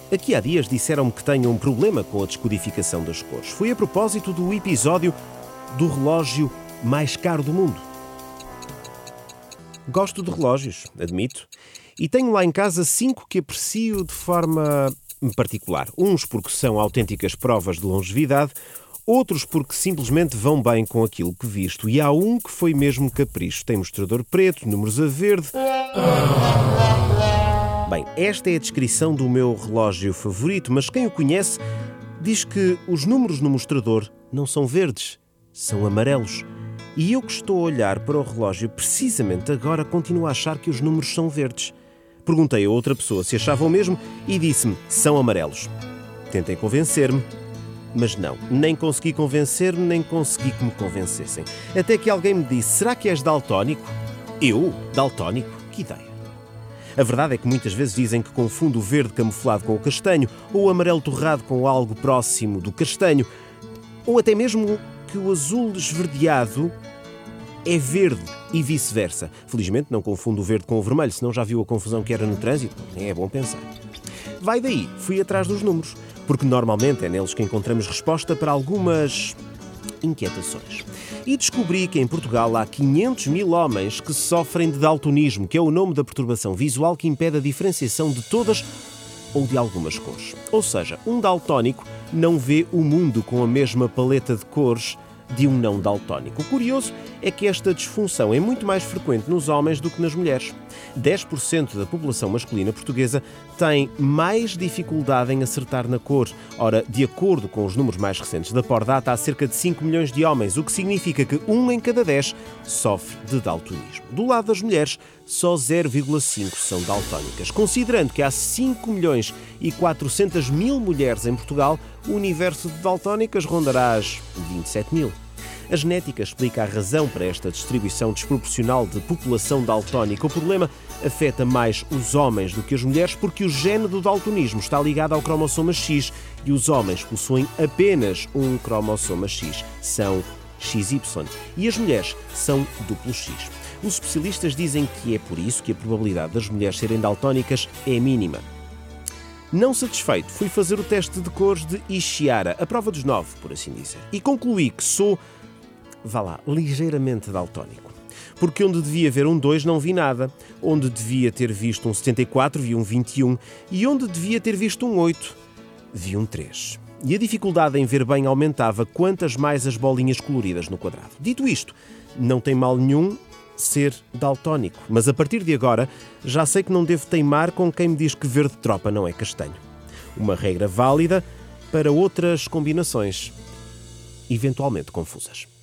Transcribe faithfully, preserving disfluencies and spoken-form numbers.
Aqui há dias disseram-me que tenho um problema com a descodificação das cores. Foi a propósito do episódio do relógio mais caro do mundo. Gosto de relógios, admito, e tenho lá em casa cinco que aprecio de forma particular. Uns porque são autênticas provas de longevidade, outros porque simplesmente vão bem com aquilo que visto. E há um que foi mesmo capricho. Tem mostrador preto, números a verde. Bem, esta é a descrição do meu relógio favorito, mas quem o conhece diz que os números no mostrador não são verdes, são amarelos. E eu que estou a olhar para o relógio precisamente agora continuo a achar que os números são verdes. Perguntei a outra pessoa se achava o mesmo e disse-me, são amarelos. Tentei convencer-me, mas não, nem consegui convencer-me, nem consegui que me convencessem. Até que alguém me disse, será que és daltónico? Eu? Daltónico? Que ideia! A verdade é que muitas vezes dizem que confundo o verde camuflado com o castanho, ou o amarelo torrado com algo próximo do castanho, ou até mesmo que o azul esverdeado é verde e vice-versa. Felizmente não confundo o verde com o vermelho, senão já viu a confusão que era no trânsito? Nem é bom pensar. Vai daí, fui atrás dos números, porque normalmente é neles que encontramos resposta para algumas inquietações. E descobri que em Portugal há quinhentos mil homens que sofrem de daltonismo, que é o nome da perturbação visual que impede a diferenciação de todas ou de algumas cores. Ou seja, um daltónico não vê o mundo com a mesma paleta de cores de um não daltónico. O curioso é que esta disfunção é muito mais frequente nos homens do que nas mulheres. dez por cento da população masculina portuguesa tem mais dificuldade em acertar na cor. Ora, de acordo com os números mais recentes da Pordata, há cerca de cinco milhões de homens, o que significa que um em cada dez sofre de daltonismo. Do lado das mulheres, só zero vírgula cinco são daltónicas. Considerando que há cinco milhões e quatrocentas mil mulheres em Portugal, o universo de daltónicas rondará as vinte e sete mil. A genética explica a razão para esta distribuição desproporcional de população daltónica. O problema afeta mais os homens do que as mulheres porque o gene do daltonismo está ligado ao cromossoma X e os homens possuem apenas um cromossoma X, são X Y, e as mulheres são duplo X. Os especialistas dizem que é por isso que a probabilidade das mulheres serem daltónicas é mínima. Não satisfeito, fui fazer o teste de cores de Ishihara, a prova dos nove, por assim dizer, e concluí que sou, vá lá, ligeiramente daltónico. Porque onde devia ver um dois não vi nada, onde devia ter visto um setenta e quatro vi um vinte e um e onde devia ter visto um oito vi um três. E a dificuldade em ver bem aumentava quantas mais as bolinhas coloridas no quadrado. Dito isto, não tem mal nenhum ser daltónico, mas a partir de agora já sei que não devo teimar com quem me diz que verde tropa não é castanho. Uma regra válida para outras combinações, eventualmente confusas.